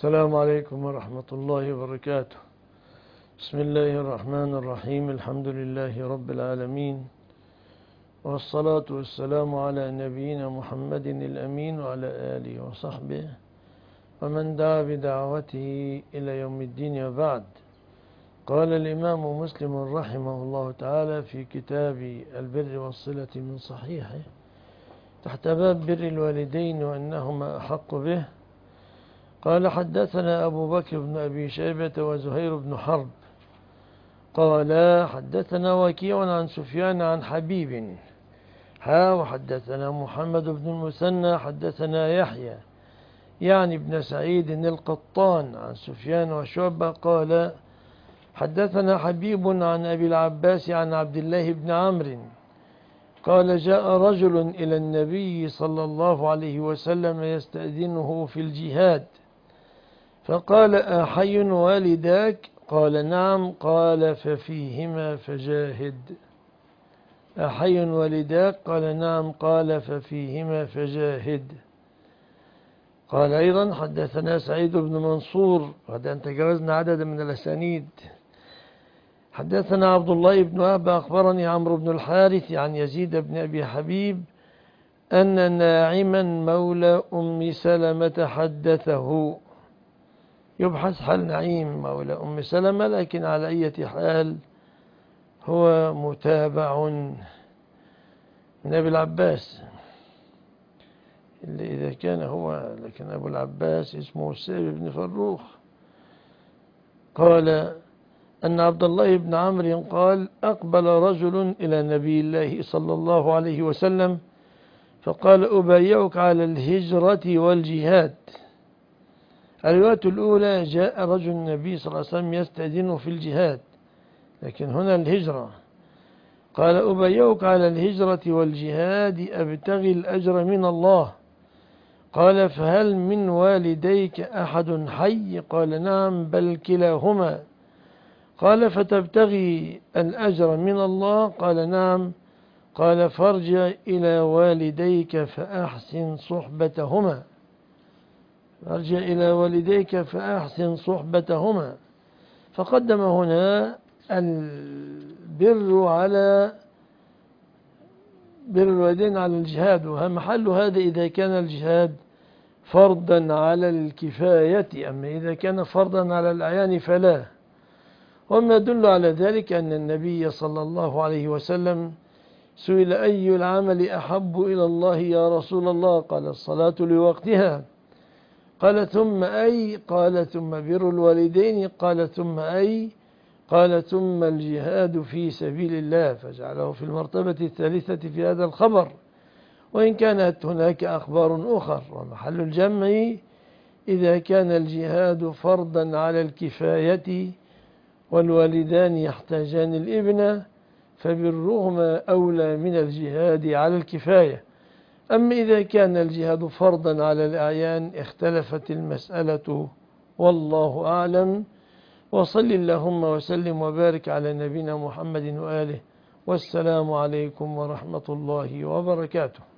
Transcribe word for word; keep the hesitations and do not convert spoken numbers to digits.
السلام عليكم ورحمة الله وبركاته. بسم الله الرحمن الرحيم. الحمد لله رب العالمين، والصلاة والسلام على نبينا محمد الأمين وعلى آله وصحبه ومن دعا بدعوته إلى يوم الدين. وبعد، قال الإمام مسلم رحمه الله تعالى في كتاب البر والصلة من صحيحه تحت باب بر الوالدين وأنهما أحق به، قال: حدثنا أبو بكر بن أبي شيبة وزهير بن حرب قال: حدثنا وكيع عن سفيان عن حبيب ها وحدثنا محمد بن المثنى حدثنا يحيى يعني ابن سعيد القطان عن سفيان وشعبة قال: حدثنا حبيب عن أبي العباس عن عبد الله بن عمرو قال: جاء رجل إلى النبي صلى الله عليه وسلم يستأذنه في الجهاد، فقال: أحي والداك؟ قال: نعم. قال: ففيهما فجاهد. أحي والداك؟ قال: نعم. قال: ففيهما فجاهد. قال أيضا: حدثنا سعيد بن منصور، قد أن تجاوزنا عددا من الأسانيد. حدثنا عبد الله بن وهب أخبرني عمرو بن الحارث عن يزيد بن أبي حبيب أن ناعما مولى أم سلمة حدثه. يبحث حال نعيم مولى أم سلمة، لكن على أي حال هو متابع من أبي العباس، اللي إذا كان هو، لكن أبو العباس اسمه السائب بن فروخ. قال أن عبد الله بن عمرو قال: أقبل رجل إلى نبي الله صلى الله عليه وسلم فقال: أبايعك على الهجرة والجهاد. الرواية الأولى: جاء رجل النبي صلى الله عليه وسلم يستأذنه في الجهاد، لكن هنا الهجرة. قال: أبايعك على الهجرة والجهاد أبتغي الأجر من الله. قال: فهل من والديك أحد حي؟ قال: نعم، بل كلاهما. قال: فتبتغي الأجر من الله؟ قال: نعم. قال: فارجع إلى والديك فأحسن صحبتهما. ارجع إلى والديك فأحسن صحبتهما. فقدم هنا البر على بر الوالدين على الجهاد، ومحل هذا إذا كان الجهاد فرضا على الكفاية، أما إذا كان فرضا على الأعيان فلا. وما يدل على ذلك أن النبي صلى الله عليه وسلم سئل: أي العمل أحب إلى الله يا رسول الله؟ قال: الصلاة لوقتها. قال: ثم أي؟ قال: ثم بر الوالدين. قال: ثم أي؟ قال: ثم الجهاد في سبيل الله، فجعله في المرتبة الثالثة في هذا الخبر، وإن كانت هناك أخبار أخر. ومحل الجمع إذا كان الجهاد فرضا على الكفاية والوالدان يحتاجان الابن فبرهما أولى من الجهاد على الكفاية. أما إذا كان الجهاد فرضا على الأعيان اختلفت المسألة، والله أعلم. وصل اللهم وسلم وبارك على نبينا محمد وآله، والسلام عليكم ورحمة الله وبركاته.